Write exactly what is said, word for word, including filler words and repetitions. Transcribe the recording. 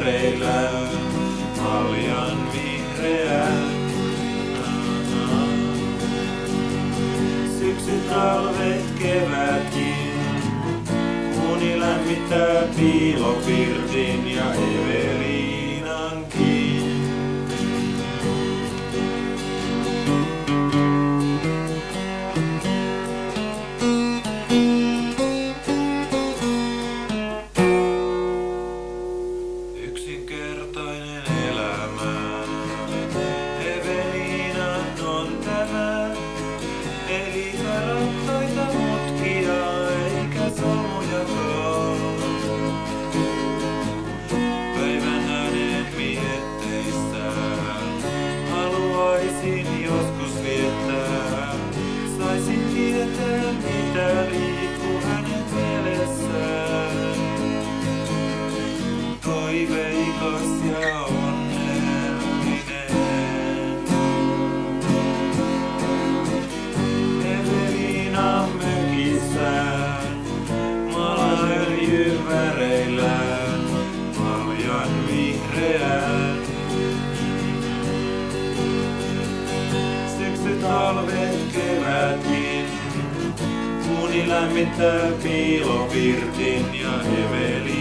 väreillään, maljan vihreän. Syksy, talvet, kevätkin, uni lämmittää piilopirtin ja Evelinankin. Yksinkertainen elämä, Evelinan on tämä. Ei rattaita mutkia eikä solmujakaan. Päivän hänen mietteissään haluaisin joskus viettää. Saisin tietää mitä liikkuu hänen mielessään. Toiveikas ja onnellinen. Evelina mökissään, malaöljy väreillään, maljan vihreän. Syksy, talvet, kevätkin, uni lämmittää piilopirtin ja Evelina.